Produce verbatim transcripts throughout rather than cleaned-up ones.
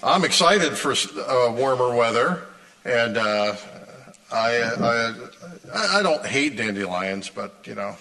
I'm excited for uh, warmer weather, and uh, I, I I don't hate dandelions, but you know,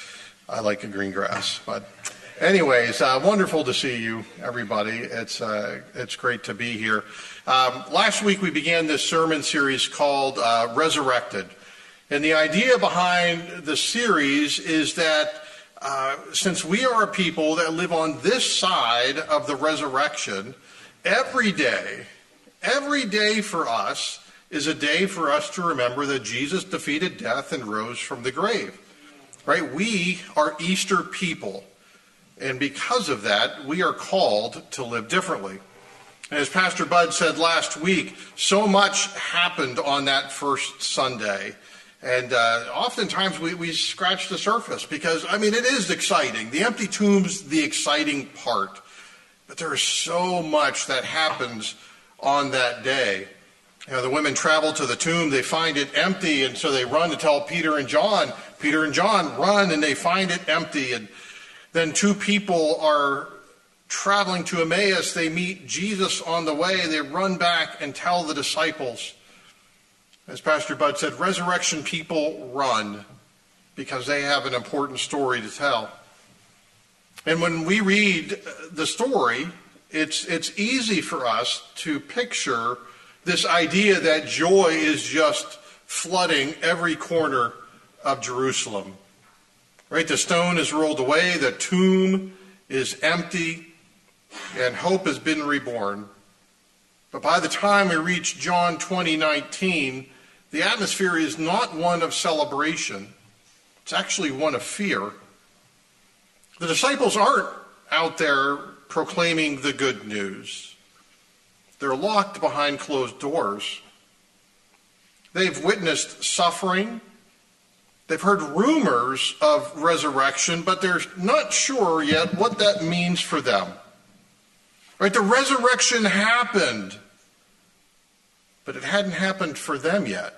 I like the green grass. But anyways, uh, wonderful to see you, everybody. It's uh, it's great to be here. Um, last week we began this sermon series called uh, Resurrected, and the idea behind the series is that uh, since we are a people that live on this side of the resurrection, every day, every day for us is a day for us to remember that Jesus defeated death and rose from the grave. Right? We are Easter people. And because of that, we are called to live differently. And as Pastor Bud said last week, so much happened on that first Sunday. And uh, oftentimes we, we scratch the surface because, I mean, it is exciting. The empty tomb's the exciting part. But there is so much that happens on that day. You know, the women travel to the tomb, they find it empty, and so they run to tell Peter and John. Peter and John run, and they find it empty. And then two people are traveling to Emmaus. They meet Jesus on the way. They run back and tell the disciples. As Pastor Bud said, resurrection people run because they have an important story to tell. And when we read the story, it's it's easy for us to picture this idea that joy is just flooding every corner of Jerusalem. Right? The stone is rolled away, the tomb is empty, and hope has been reborn. But by the time we reach John twenty nineteen, the atmosphere is not one of celebration. It's actually one of fear. The disciples aren't out there proclaiming the good news. They're locked behind closed doors. They've witnessed suffering. They've heard rumors of resurrection, but they're not sure yet what that means for them. Right? The resurrection happened, but it hadn't happened for them yet.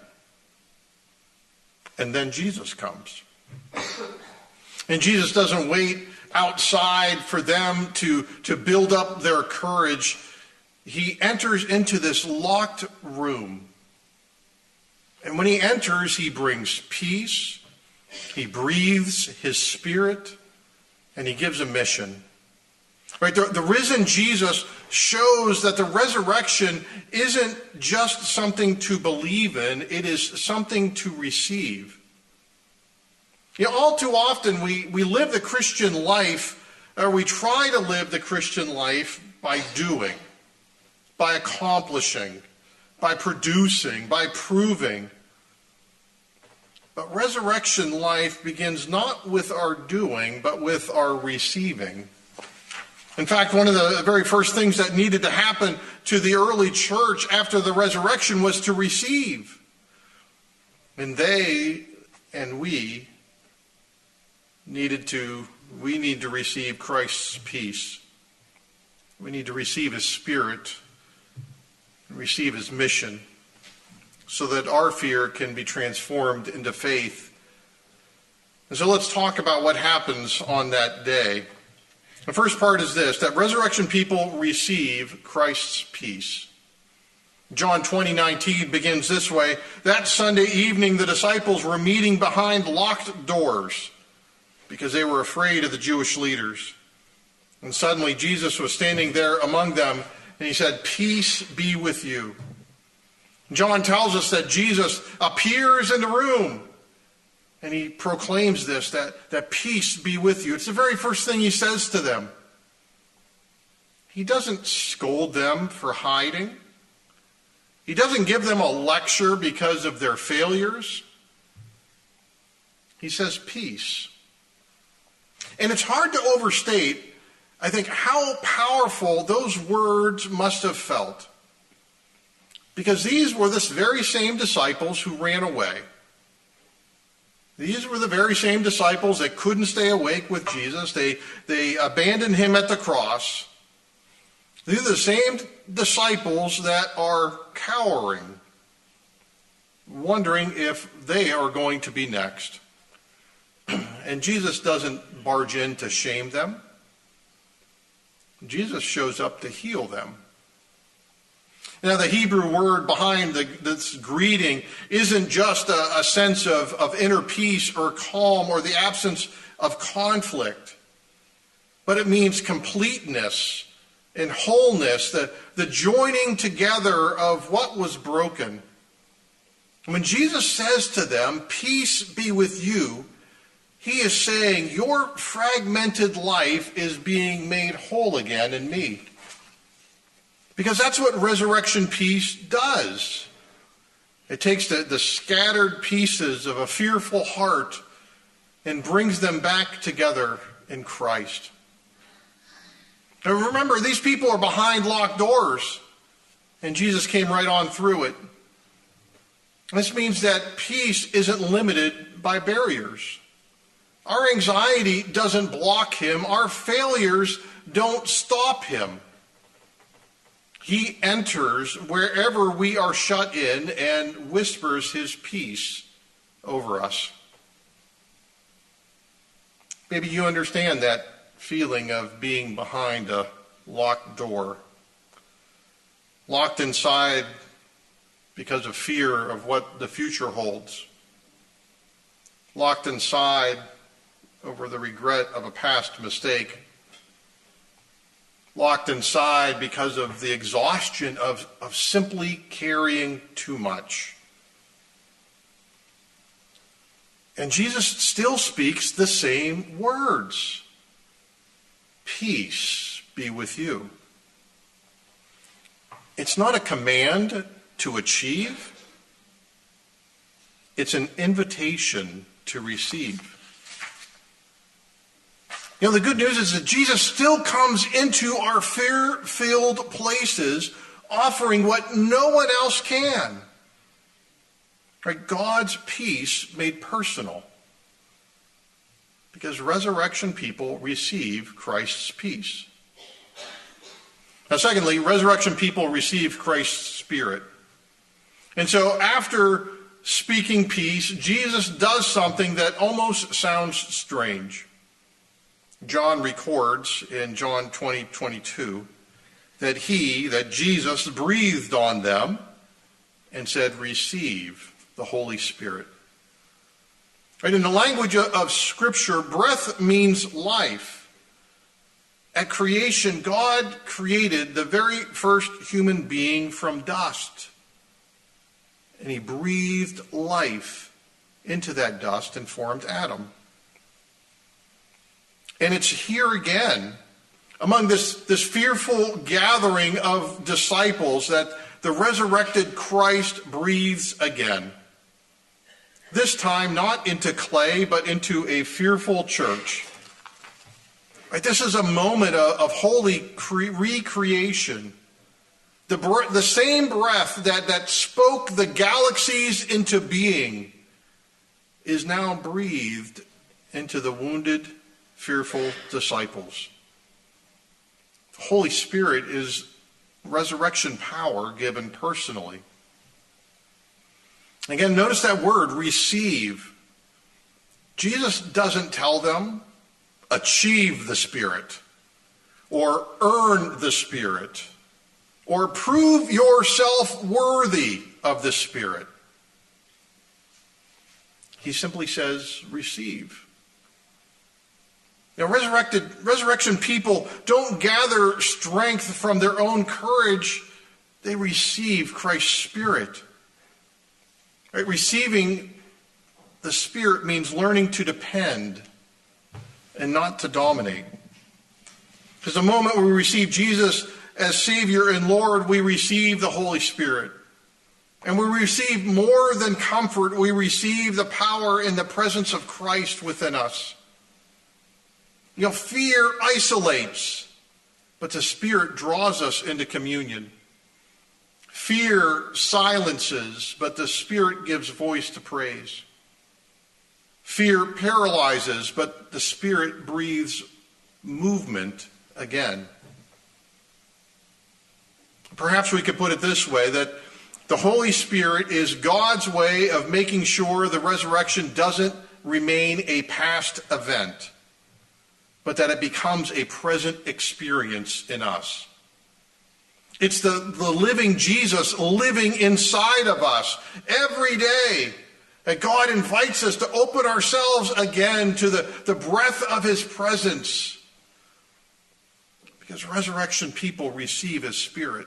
And then Jesus comes. And Jesus doesn't wait outside for them to, to build up their courage. He enters into this locked room. And when he enters, he brings peace, he breathes his spirit, and he gives a mission. Right? The, the risen Jesus shows that the resurrection isn't just something to believe in, it is something to receive. You know, all too often we, we live the Christian life, or we try to live the Christian life by doing, by accomplishing, by producing, by proving. But resurrection life begins not with our doing, but with our receiving. In fact, one of the very first things that needed to happen to the early church after the resurrection was to receive. And they and we needed to, we need to receive Christ's peace. We need to receive his spirit and receive his mission so that our fear can be transformed into faith. And so let's talk about what happens on that day. The first part is this, that resurrection people receive Christ's peace. John twenty nineteen begins this way. That Sunday evening, the disciples were meeting behind locked doors because they were afraid of the Jewish leaders. And suddenly Jesus was standing there among them, and he said, "Peace be with you." John tells us that Jesus appears in the room, and he proclaims this, that, that peace be with you. It's the very first thing he says to them. He doesn't scold them for hiding. He doesn't give them a lecture because of their failures. He says peace. And it's hard to overstate, I think, how powerful those words must have felt. Because these were the very same disciples who ran away. These were the very same disciples that couldn't stay awake with Jesus. They, they abandoned him at the cross. These are the same disciples that are cowering, wondering if they are going to be next. And Jesus doesn't barge in to shame them. Jesus shows up to heal them. Now, the Hebrew word behind the, this greeting isn't just a, a sense of, of inner peace or calm or the absence of conflict, but it means completeness and wholeness, the, the joining together of what was broken. When Jesus says to them, "Peace be with you," he is saying, your fragmented life is being made whole again in me. Because that's what resurrection peace does. It takes the, the scattered pieces of a fearful heart and brings them back together in Christ. And remember, these people are behind locked doors, and Jesus came right on through it. This means that peace isn't limited by barriers. Our anxiety doesn't block him. Our failures don't stop him. He enters wherever we are shut in and whispers his peace over us. Maybe you understand that feeling of being behind a locked door, locked inside because of fear of what the future holds, locked inside over the regret of a past mistake, locked inside because of the exhaustion of, of simply carrying too much. And Jesus still speaks the same words. Peace be with you. It's not a command to achieve. It's an invitation to receive. You know, the good news is that Jesus still comes into our fear-filled places offering what no one else can. Right? God's peace made personal. Because resurrection people receive Christ's peace. Now, secondly, resurrection people receive Christ's Spirit. And so after speaking peace, Jesus does something that almost sounds strange. John records in John twenty twenty-two that he, that Jesus, breathed on them and said, "Receive the Holy Spirit." Right, in the language of Scripture, breath means life. At creation, God created the very first human being from dust. And he breathed life into that dust and formed Adam. And it's here again, among this, this fearful gathering of disciples, that the resurrected Christ breathes again. This time not into clay, but into a fearful church. Right, this is a moment of, of holy cre- recreation. The, bre- the same breath that, that spoke the galaxies into being is now breathed into the wounded, fearful disciples. The Holy Spirit is resurrection power given personally. Again, notice that word, receive. Jesus doesn't tell them, achieve the Spirit, or earn the Spirit, or prove yourself worthy of the Spirit. He simply says, receive. Now, resurrected, resurrection people don't gather strength from their own courage. They receive Christ's Spirit. Right? Receiving the Spirit means learning to depend and not to dominate. Because the moment we receive Jesus as Savior and Lord, we receive the Holy Spirit. And we receive more than comfort. We receive the power and the presence of Christ within us. You know, fear isolates, but the Spirit draws us into communion. Fear silences, but the Spirit gives voice to praise. Fear paralyzes, but the Spirit breathes movement again. Perhaps we could put it this way, that the Holy Spirit is God's way of making sure the resurrection doesn't remain a past event, but that it becomes a present experience in us. It's the, the living Jesus living inside of us every day. That God invites us to open ourselves again to the, the breath of his presence. Because resurrection people receive his Spirit.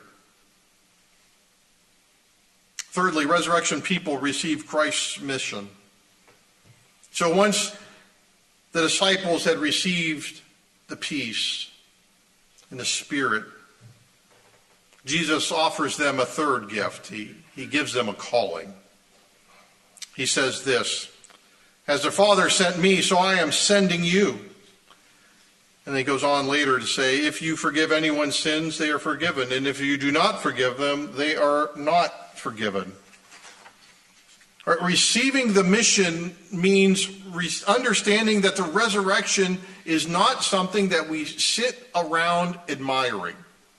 Thirdly, resurrection people receive Christ's mission. So once the disciples had received the peace and the Spirit, Jesus offers them a third gift. He, he gives them a calling. He says this, "As the Father sent me, so I am sending you." And he goes on later to say, "If you forgive anyone's sins, they are forgiven. And if you do not forgive them, they are not forgiven." Right, receiving the mission means re- understanding that the resurrection is not something that we sit around admiring.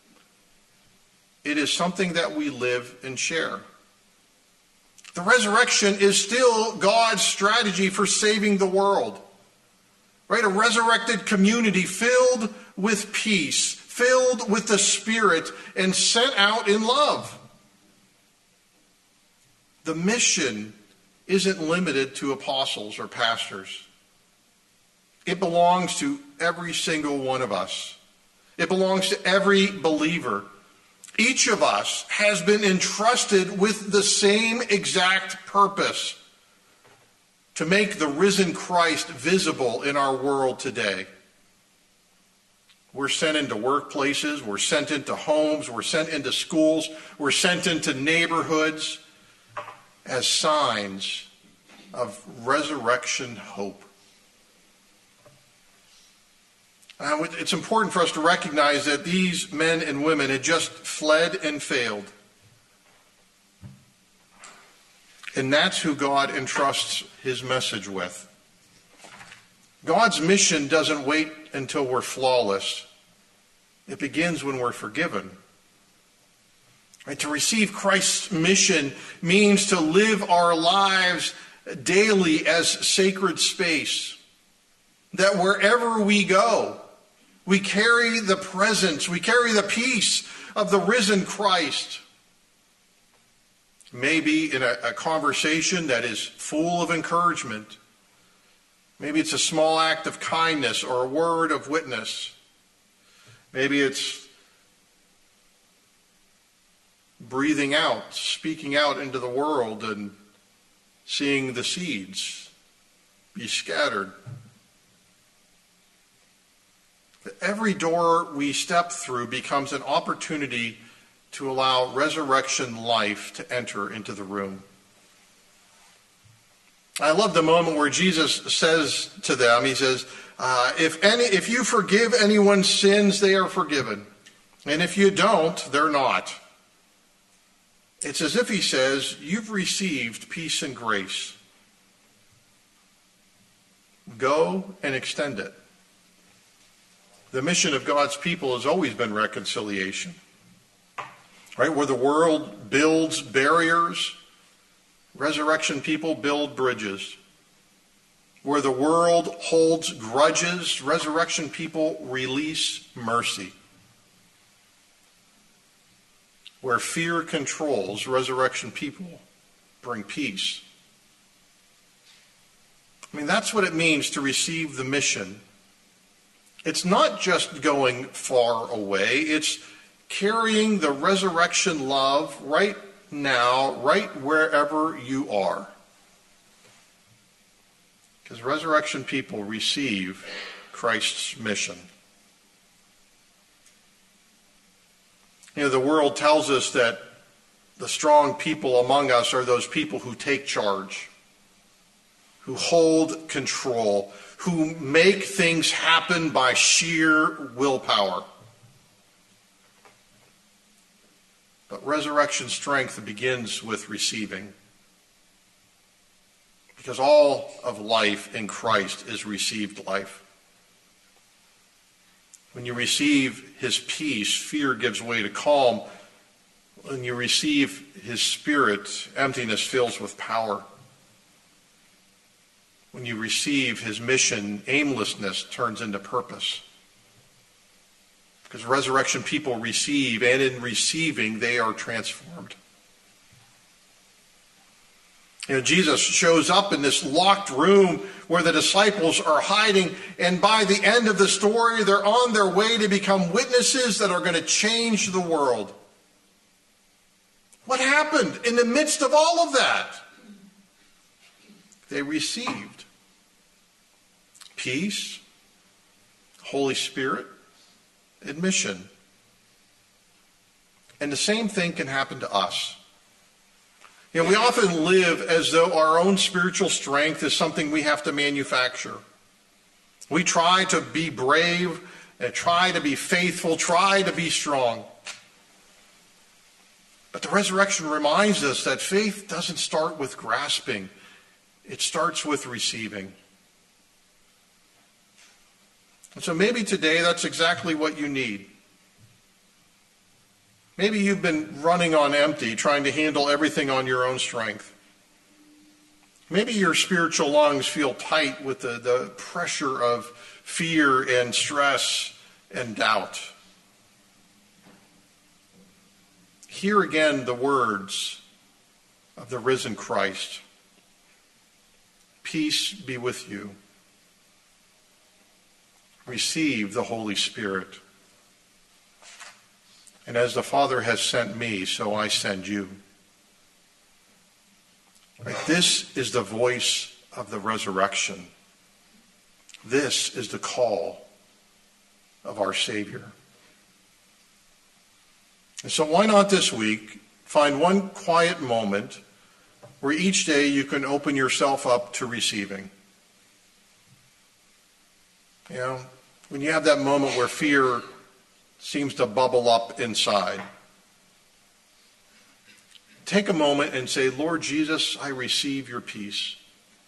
It is something that we live and share. The resurrection is still God's strategy for saving the world. Right? A resurrected community filled with peace, filled with the Spirit, and sent out in love. The mission isn't limited to apostles or pastors. It belongs to every single one of us. It belongs to every believer. Each of us has been entrusted with the same exact purpose: to make the risen Christ visible in our world today. We're sent into workplaces, we're sent into homes, we're sent into schools, we're sent into neighborhoods as signs of resurrection hope. Uh, it's important for us to recognize that these men and women had just fled and failed. And that's who God entrusts his message with. God's mission doesn't wait until we're flawless. It begins when we're forgiven. Right? To receive Christ's mission means to live our lives daily as sacred space. That wherever we go, we carry the presence, we carry the peace of the risen Christ. Maybe in a, a conversation that is full of encouragement. Maybe it's a small act of kindness or a word of witness. Maybe it's breathing out, speaking out into the world and seeing the seeds be scattered. Every door we step through becomes an opportunity to allow resurrection life to enter into the room. I love the moment where Jesus says to them, he says, uh, if any, if you forgive anyone's sins, they are forgiven. And if you don't, they're not. It's as if he says, you've received peace and grace. Go and extend it. The mission of God's people has always been reconciliation. Right? Where the world builds barriers, resurrection people build bridges. Where the world holds grudges, resurrection people release mercy. Where fear controls, resurrection people bring peace. I mean, that's what it means to receive the mission. It's not just going far away. It's carrying the resurrection love right now, right wherever you are. Because resurrection people receive Christ's mission. You know, the world tells us that the strong people among us are those people who take charge, who hold control, who make things happen by sheer willpower. But resurrection strength begins with receiving. Because all of life in Christ is received life. When you receive his peace, fear gives way to calm. When you receive his Spirit, emptiness fills with power. When you receive his mission, aimlessness turns into purpose. Because resurrection people receive, and in receiving, they are transformed. You know, Jesus shows up in this locked room where the disciples are hiding, and by the end of the story, they're on their way to become witnesses that are going to change the world. What happened in the midst of all of that? They received peace, Holy Spirit, admission. And the same thing can happen to us. You know, we often live as though our own spiritual strength is something we have to manufacture. We try to be brave, and try to be faithful, try to be strong. But the resurrection reminds us that faith doesn't start with grasping. It starts with receiving. And so maybe today that's exactly what you need. Maybe you've been running on empty, trying to handle everything on your own strength. Maybe your spiritual lungs feel tight with the, the pressure of fear and stress and doubt. Hear again the words of the risen Christ. Peace be with you. Receive the Holy Spirit. And as the Father has sent me, so I send you. Right? This is the voice of the resurrection. This is the call of our Savior. And so why not this week find one quiet moment where each day you can open yourself up to receiving. You know, when you have that moment where fear seems to bubble up inside, take a moment and say, Lord Jesus, I receive your peace.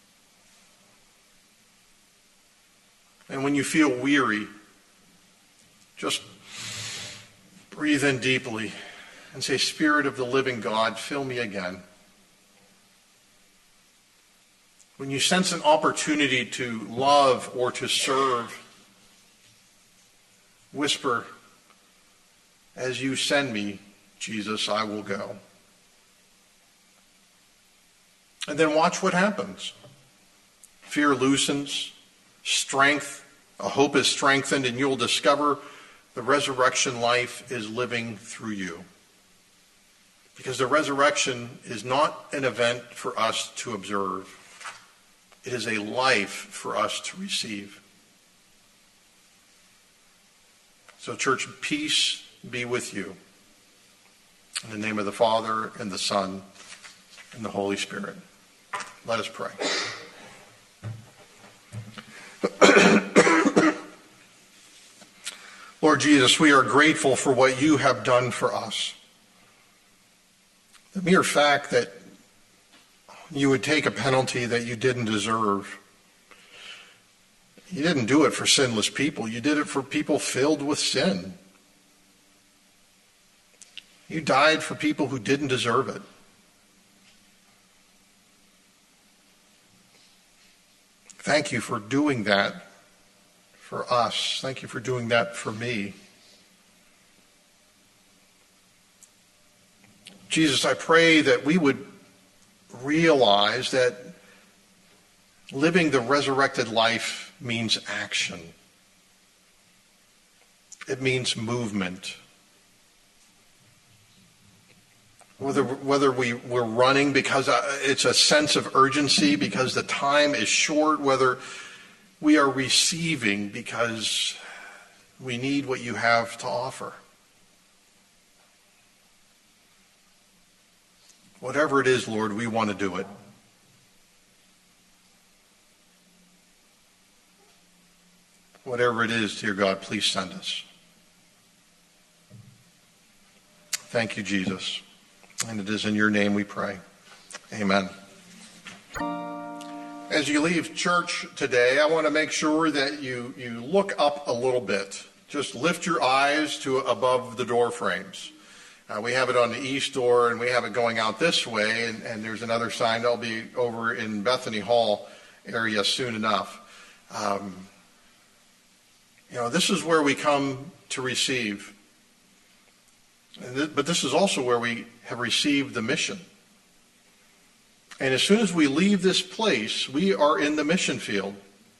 And when you feel weary, just breathe in deeply and say, Spirit of the living God, fill me again. When you sense an opportunity to love or to serve, whisper, as you send me, Jesus, I will go. And then watch what happens. Fear loosens, strength, a hope is strengthened, and you'll discover the resurrection life is living through you. Because the resurrection is not an event for us to observe. It is a life for us to receive. So, church, peace be with you. In the name of the Father, and the Son, and the Holy Spirit. Let us pray. Lord Jesus, we are grateful for what you have done for us. The mere fact that you would take a penalty that you didn't deserve. You didn't do it for sinless people. You did it for people filled with sin. You died for people who didn't deserve it. Thank you for doing that for us. Thank you for doing that for me. Jesus, I pray that we would realize that living the resurrected life means action. It means movement. Whether whether we, we're running because it's a sense of urgency because the time is short, whether we are receiving because we need what you have to offer. Whatever it is, Lord, we want to do it. Whatever it is, dear God, please send us. Thank you, Jesus. And it is in your name we pray. Amen. As you leave church today, I want to make sure that you, you look up a little bit. Just lift your eyes to above the door frames. Uh, we have it on the east door, and we have it going out this way, and, and there's another sign that'll be over in Bethany Hall area soon enough. Um, You know, this is where we come to receive. But this is also where we have received the mission. And as soon as we leave this place, we are in the mission field.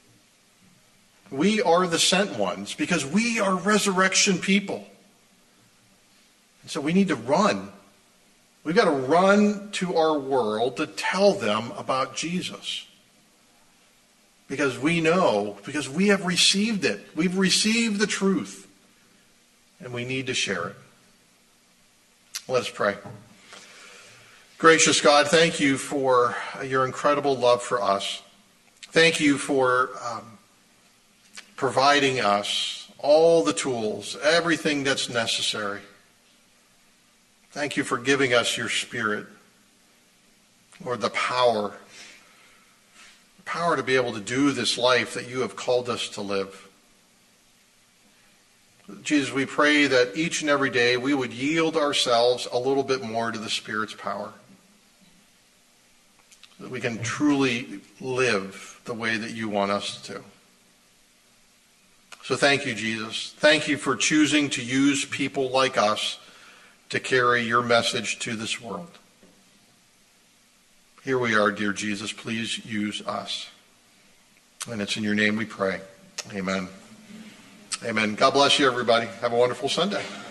We are the sent ones because we are resurrection people. And so we need to run. We've got to run to our world to tell them about Jesus. Because we know, because we have received it. We've received the truth. And we need to share it. Let us pray. Gracious God, thank you for your incredible love for us. Thank you for um, providing us all the tools, everything that's necessary. Thank you for giving us your Spirit, Lord, the power, the power to be able to do this life that you have called us to live. Jesus, we pray that each and every day we would yield ourselves a little bit more to the Spirit's power, so that we can truly live the way that you want us to. So thank you, Jesus. Thank you for choosing to use people like us to carry your message to this world. Here we are, dear Jesus. Please use us. And it's in your name we pray. Amen. Amen. God bless you, everybody. Have a wonderful Sunday.